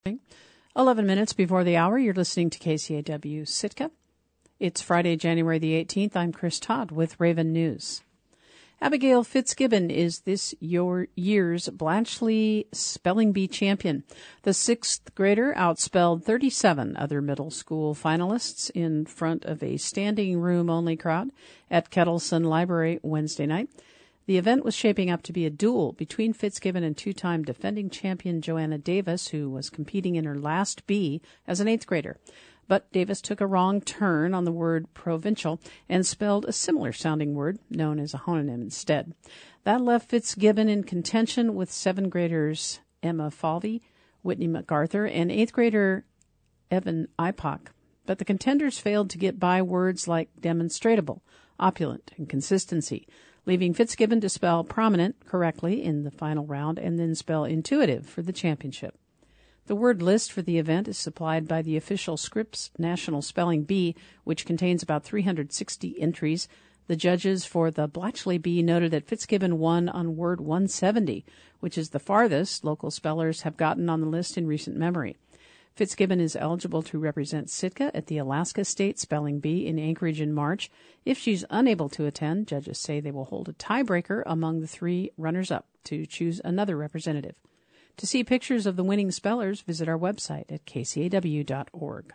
11 minutes before the hour, you're listening to KCAW Sitka. It's Friday, January the 18th. I'm Chris Todd with Raven News. Abigail Fitzgibbon is this year's Blatchley Spelling Bee champion. The sixth grader outspelled 37 other middle school finalists in front of a standing room-only crowd at Kettleson Library Wednesday night. The event was shaping up to be a duel between Fitzgibbon and two-time defending champion Joanna Davis, who was competing in her last B as an eighth grader. But Davis took a wrong turn on the word provincial and spelled a similar-sounding word known as a homonym instead. That left Fitzgibbon in contention with seventh graders Emma Falvey, Whitney MacArthur, and eighth grader Evan Ipock. But the contenders failed to get by words like demonstrable, opulent, and consistency, leaving Fitzgibbon to spell prominent correctly in the final round and then spell intuitive for the championship. The word list for the event is supplied by the official Scripps National Spelling Bee, which contains about 360 entries. The judges for the Blatchley Bee noted that Fitzgibbon won on word 170, which is the farthest local spellers have gotten on the list in recent memory. Fitzgibbon is eligible to represent Sitka at the Alaska State Spelling Bee in Anchorage in March. If she's unable to attend, judges say they will hold a tiebreaker among the three runners-up to choose another representative. To see pictures of the winning spellers, visit our website at kcaw.org.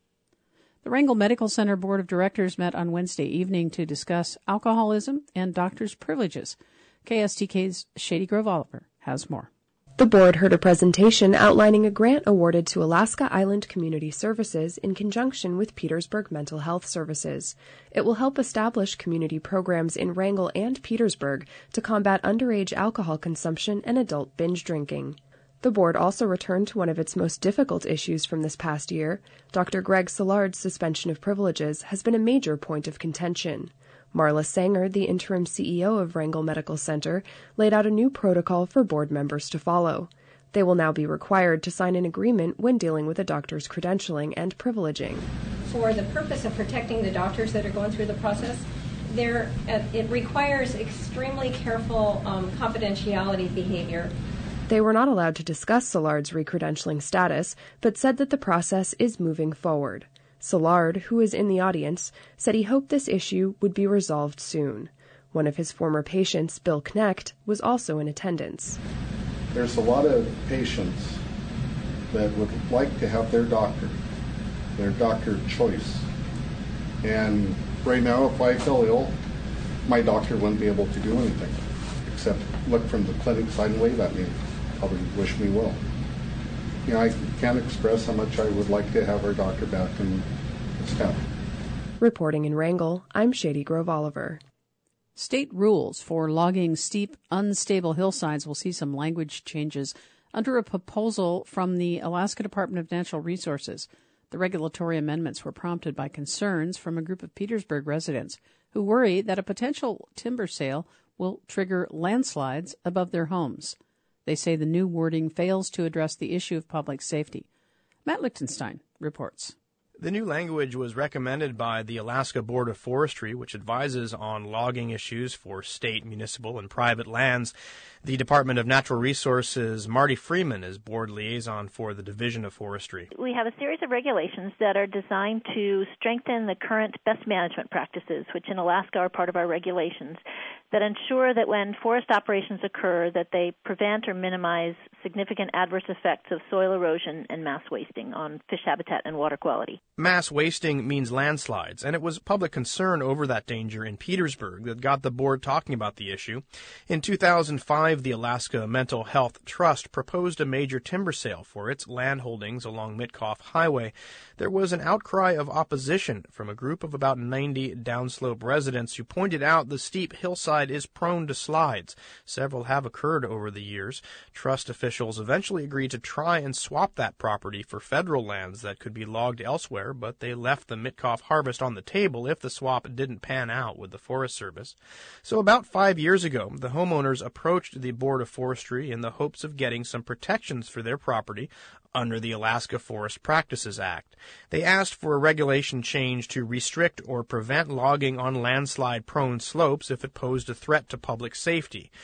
The Wrangell Medical Center Board of Directors met on Wednesday evening to discuss alcoholism and doctors' privileges. KSTK's Shady Grove Oliver has more. The board heard a presentation outlining a grant awarded to Alaska Island Community Services in conjunction with Petersburg Mental Health Services. It will help establish community programs in Wrangell and Petersburg to combat underage alcohol consumption and adult binge drinking. The board also returned to one of its most difficult issues from this past year. Dr. Greg Szilard's suspension of privileges has been a major point of contention. Marla Sanger, the interim CEO of Wrangell Medical Center, laid out a new protocol for board members to follow. They will now be required to sign an agreement when dealing with a doctor's credentialing and privileging. For the purpose of protecting the doctors that are going through the process, it requires extremely careful confidentiality behavior. They were not allowed to discuss Szilard's recredentialing status, but said that the process is moving forward. Szilard, who is in the audience, said he hoped this issue would be resolved soon. One of his former patients, Bill Knecht, was also in attendance. There's a lot of patients that would like to have their doctor choice. And right now, if I fell ill, my doctor wouldn't be able to do anything except look from the clinic side and wave at me, probably wish me well. You know, I can't express how much I would like to have our doctor back in this town. Reporting in Wrangell, I'm Shady Grove Oliver. State rules for logging steep, unstable hillsides will see some language changes under a proposal from the Alaska Department of Natural Resources. The regulatory amendments were prompted by concerns from a group of Petersburg residents who worry that a potential timber sale will trigger landslides above their homes. They say the new wording fails to address the issue of public safety. Matt Lichtenstein reports. The new language was recommended by the Alaska Board of Forestry, which advises on logging issues for state, municipal, and private lands. The Department of Natural Resources' Marty Freeman is board liaison for the Division of Forestry. We have a series of regulations that are designed to strengthen the current best management practices, which in Alaska are part of our regulations, that ensure that when forest operations occur, that they prevent or minimize significant adverse effects of soil erosion and mass wasting on fish habitat and water quality. Mass wasting means landslides, and it was public concern over that danger in Petersburg that got the board talking about the issue. In 2005, the Alaska Mental Health Trust proposed a major timber sale for its land holdings along Mitkoff Highway. There was an outcry of opposition from a group of about 90 downslope residents who pointed out the steep hillside is prone to slides. Several have occurred over the years. Trust officials eventually agreed to try and swap that property for federal lands that could be logged elsewhere, but they left the Mitkoff harvest on the table if the swap didn't pan out with the Forest Service. So about 5 years ago, the homeowners approached the Board of Forestry in the hopes of getting some protections for their property under the Alaska Forest Practices Act. They asked for a regulation change to restrict or prevent logging on landslide-prone slopes if it posed a threat to public safety.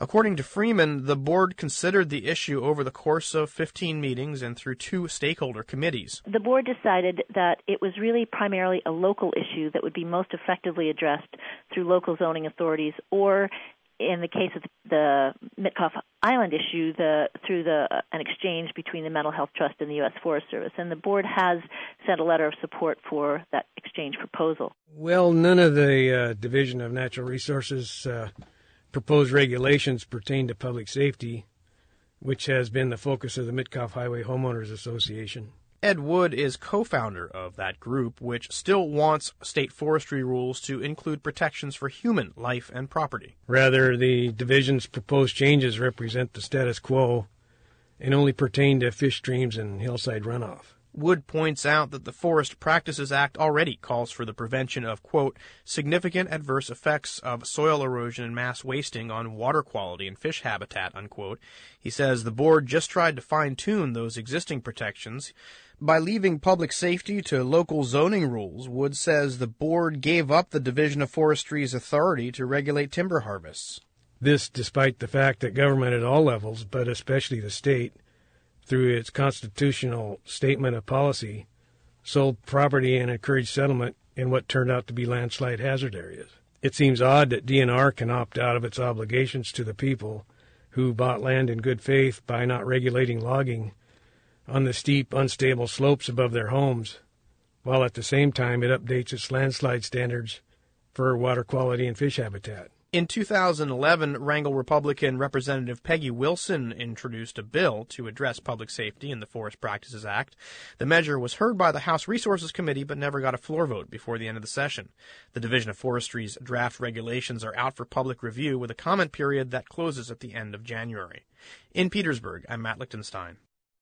According to Freeman, the board considered the issue over the course of 15 meetings and through 2 stakeholder committees. The board decided that it was really primarily a local issue that would be most effectively addressed through local zoning authorities, or in the case of the Mitkoff Island issue, through an exchange between the Mental Health Trust and the U.S. Forest Service. And the board has sent a letter of support for that exchange proposal. Well, none of the Division of Natural Resources proposed regulations pertain to public safety, which has been the focus of the Mitkoff Highway Homeowners Association. Ed Wood is co-founder of that group, which still wants state forestry rules to include protections for human life and property. Rather, the division's proposed changes represent the status quo and only pertain to fish streams and hillside runoff. Wood points out that the Forest Practices Act already calls for the prevention of, quote, significant adverse effects of soil erosion and mass wasting on water quality and fish habitat, unquote. He says the board just tried to fine-tune those existing protections by leaving public safety to local zoning rules. Wood says the board gave up the Division of Forestry's authority to regulate timber harvests. This despite the fact that government at all levels, but especially the state, through its constitutional statement of policy, sold property and encouraged settlement in what turned out to be landslide hazard areas. It seems odd that DNR can opt out of its obligations to the people who bought land in good faith by not regulating logging on the steep, unstable slopes above their homes, while at the same time it updates its landslide standards for water quality and fish habitat. In 2011, Wrangell Republican Representative Peggy Wilson introduced a bill to address public safety in the Forest Practices Act. The measure was heard by the House Resources Committee but never got a floor vote before the end of the session. The Division of Forestry's draft regulations are out for public review with a comment period that closes at the end of January. In Petersburg, I'm Matt Lichtenstein.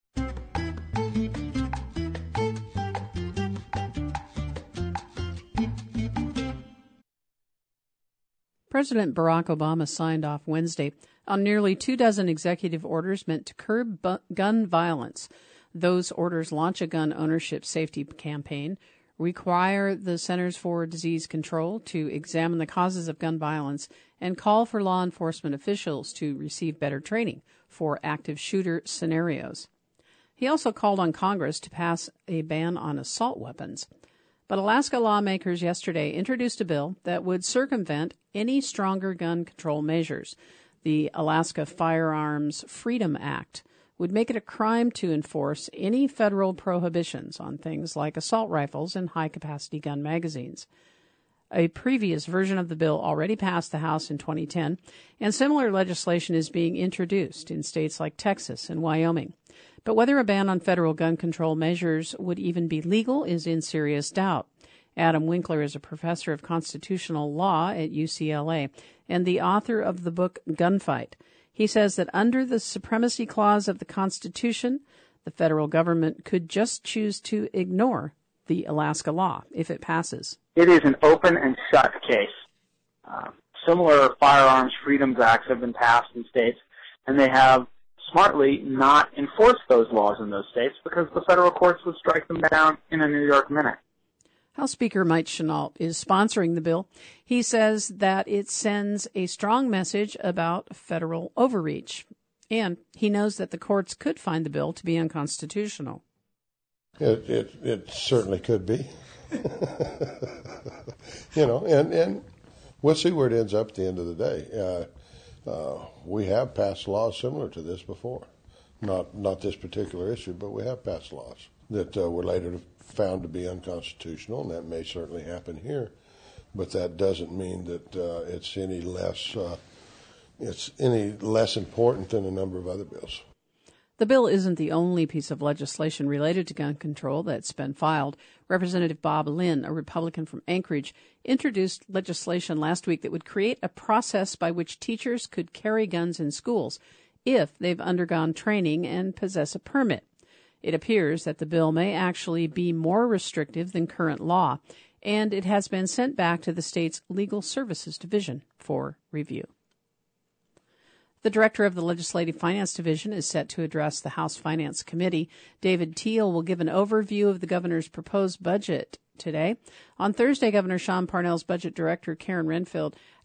President Barack Obama signed off Wednesday on nearly 24 executive orders meant to curb gun violence. Those orders launch a gun ownership safety campaign, require the Centers for Disease Control to examine the causes of gun violence, and call for law enforcement officials to receive better training for active shooter scenarios. He also called on Congress to pass a ban on assault weapons. But Alaska lawmakers yesterday introduced a bill that would circumvent any stronger gun control measures. The Alaska Firearms Freedom Act would make it a crime to enforce any federal prohibitions on things like assault rifles and high-capacity gun magazines. A previous version of the bill already passed the House in 2010, and similar legislation is being introduced in states like Texas and Wyoming. But whether a ban on federal gun control measures would even be legal is in serious doubt. Adam Winkler is a professor of constitutional law at UCLA and the author of the book Gunfight. He says that under the Supremacy Clause of the Constitution, the federal government could just choose to ignore the Alaska law if it passes. It is an open and shut case. Similar firearms freedoms acts have been passed in states, and they have smartly not enforced those laws in those states because the federal courts would strike them down in a New York minute. House Speaker Mike Chenault is sponsoring the bill. He says that it sends a strong message about federal overreach, and he knows that the courts could find the bill to be unconstitutional. It certainly could be. And we'll see where it ends up at the end of the day. We have passed laws similar to this before. Not this particular issue, but we have passed laws that were later found to be unconstitutional, and that may certainly happen here. But that doesn't mean that it's any less important than a number of other bills. The bill isn't the only piece of legislation related to gun control that's been filed. Representative Bob Lynn, a Republican from Anchorage, introduced legislation last week that would create a process by which teachers could carry guns in schools if they've undergone training and possess a permit. It appears that the bill may actually be more restrictive than current law, and it has been sent back to the state's Legal Services Division for review. The director of the Legislative Finance Division is set to address the House Finance Committee. David Teal will give an overview of the governor's proposed budget today. On Thursday, Governor Sean Parnell's budget director, Karen Renfield,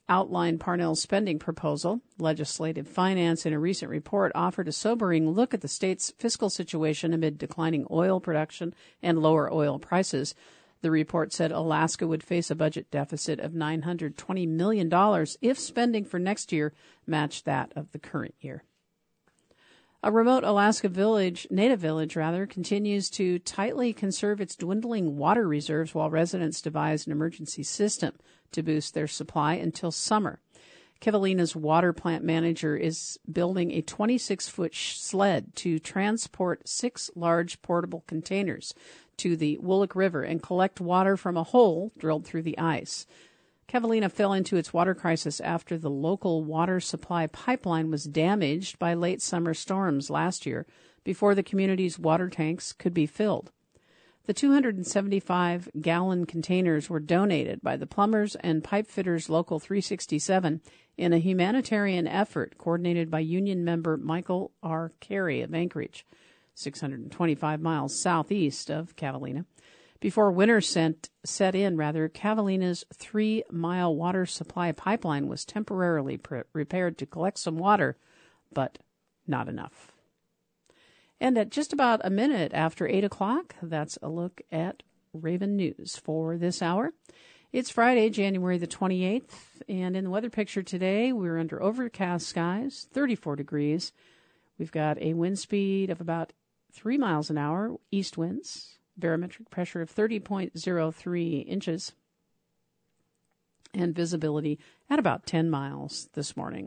outlined Parnell's spending proposal. Legislative Finance, in a recent report, offered a sobering look at the state's fiscal situation amid declining oil production and lower oil prices. The report said Alaska would face a budget deficit of $920 million if spending for next year matched that of the current year. A remote Alaska native village, continues to tightly conserve its dwindling water reserves while residents devise an emergency system to boost their supply until summer. Kivalina's water plant manager is building a 26-foot sled to transport 6 large portable containers to the Woolwich River and collect water from a hole drilled through the ice. Kivalina fell into its water crisis after the local water supply pipeline was damaged by late summer storms last year before the community's water tanks could be filled. The 275-gallon containers were donated by the Plumbers and Pipe Fitters Local 367 in a humanitarian effort coordinated by union member Michael R. Carey of Anchorage, 625 miles southeast of Kivalina. Before winter set in, Kivalina's 3-mile water supply pipeline was temporarily repaired to collect some water, but not enough. And at just about a minute after 8 o'clock, that's a look at Raven News for this hour. It's Friday, January the 28th, and in the weather picture today, we're under overcast skies, 34 degrees. We've got a wind speed of about 3 miles an hour, east winds. Barometric pressure of 30.03 inches, and visibility at about 10 miles this morning.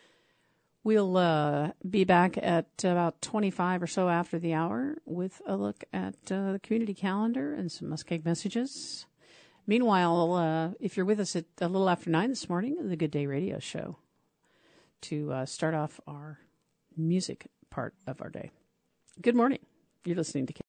We'll be back at about 25 or so after the hour with a look at the community calendar and some Muskeg messages. Meanwhile, if you're with us at a little after 9 this morning, the Good Day Radio Show to start off our music part of our day. Good morning. You're listening to